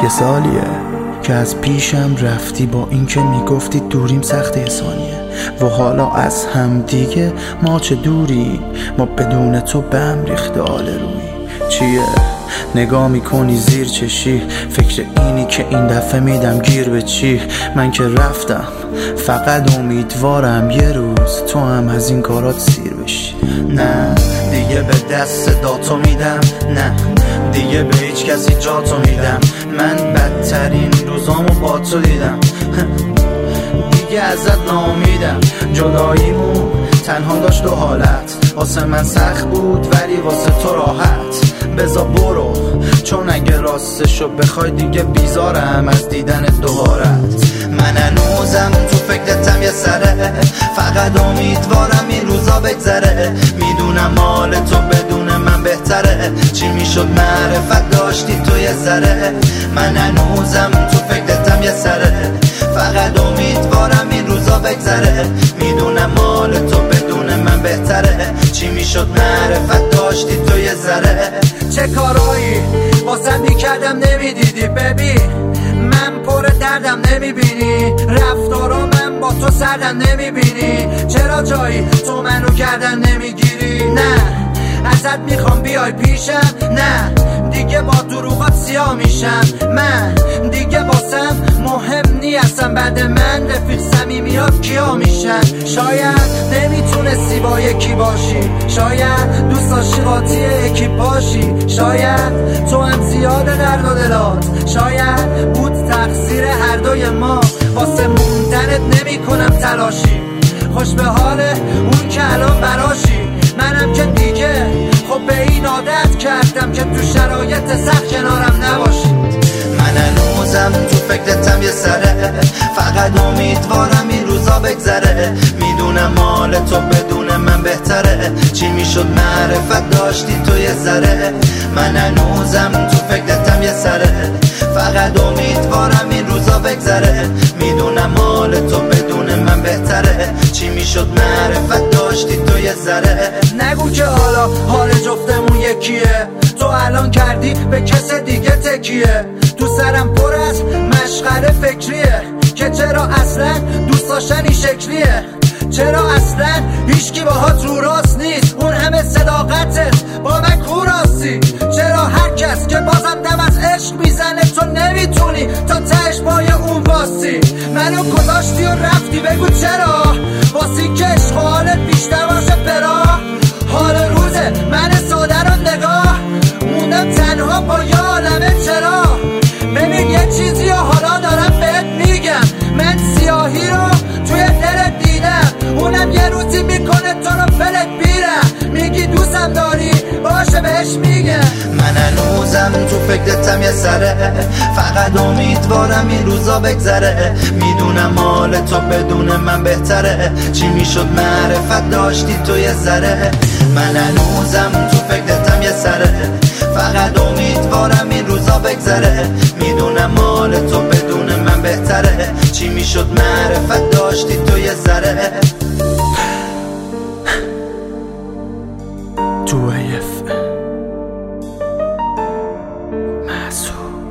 سالیه که از پیشم رفتی، با اینکه میگفتی دوریم سخت ثانیه و حالا از هم دیگه ما چه دوری، ما بدون تو به هم ریخته آل روی چیه؟ نگاه میکنی زیر چشی، فکر اینی که این دفعه میدم گیر به چی؟ من که رفتم فقط امیدوارم یه روز تو هم از این کارات سیر بشی. نه دیگه به دست داتو میدم، نه دیگه به هیچ کسی جاتو میدم. من بدترین روزامو با تو دیدم، دیگه ازت ناامیدم. جداییمون تنها داشت دو حالت، واسه من سخت بود ولی واسه تو راحت. بذار برو، چون اگه راستشو بخوای دیگه بیزارم از دیدن دوبارت. من هنوزم تو فکرتم یه سره، فقط امیدوارم این روزا بگذره. میدونم حال تو بدون من بهتره، چی میشد معرفت داشتی تو یه ذره. من هنوزم تو فکرتم یه سره، فقط امیدوارم این روزا بگذره. میدونم حال تو بدون من بهتره، چی میشد معرفت داشتی تو یه ذره. چه کارایی واسه میکردم نمیدیدی ببین، من پر دردم نمیبینی، رفتارا من با تو سردم نمیبینی. چرا جایی تو منو گردن نمیگیری؟ نه ازت میخوام بیای پیشم، نه دیگه با دروغات سیاه میشم. من دیگه واسم مهم نیستم، بعد من رفیق صمیمیات کیا میشن؟ شاید نمیتونستی با یکی باشی، شاید دوست داشتی قاطی یکی باشی، شاید تو هم زیاده درد و دلات، شاید بود تقصیر هر دوی ما. واسه موندنت نمی کنم تلاشی، خوش به حال اون که الان براشی. منم که دیگه خب به این عادت کردم که تو شرایط سخت کنارم نباشی. من هنوزم تو فکرتم یه سره، فقط امیدوارم این روزا بگذره. میدونم حال تو بدون من بهتره، چی میشد معرفت داشتی تو یه ذره. من هنوزم تو فکرتم یه سره، فقط امیدوارم این روزا بگذره. میدونم حال تو بدون من بهتره، چی میشد معرفت داشتی تو یه ذره. نگو که حالا حال جفتمون یکیه، تو الان کردی به کس دیگه تکیه. تو سرم پر از مشغله فکریه که چرا اصلا دوست داشتن این شکلیه، چرا اصلا هیچکی باهات رو راست نیست، اون همه صداقتت با من کو راستی. چرا هر کس که بازم دم از عشق میزنه تو نمیتونی تا تهش با اون باسی؟ منو گذاشتی و رفتی، بگو چرا؟ واسی که عشق و حالت بیشتر باشه برا. حال روزه من ساده رو نگاه موندم تنها با یه عالمه چرا. ببین یه چیزی و حالا دارم بهت میگم، من سیاهی رو توی دلت دیدم، اونم یه روزی میکنه تو رو فلت بیرم. میگی دوستم داری باشه بهش میگم. من هنوزم تو فکرتم یه سره، فقط امیدوارم این روزا بگذره. میدونم حال تو بدون من بهتره، چی میشد معرفت داشتی تو یه ذره. من هنوزم تو فکرتم یه سره، فقط امیدوارم این روزا بگذره. میدونم حال تو بدون من بهتره، چی میشد معرفت داشتی تو یه ذره. تو ایف معصوم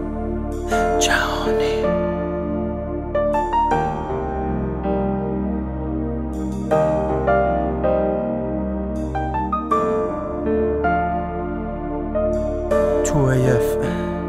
جهانی. تو ایف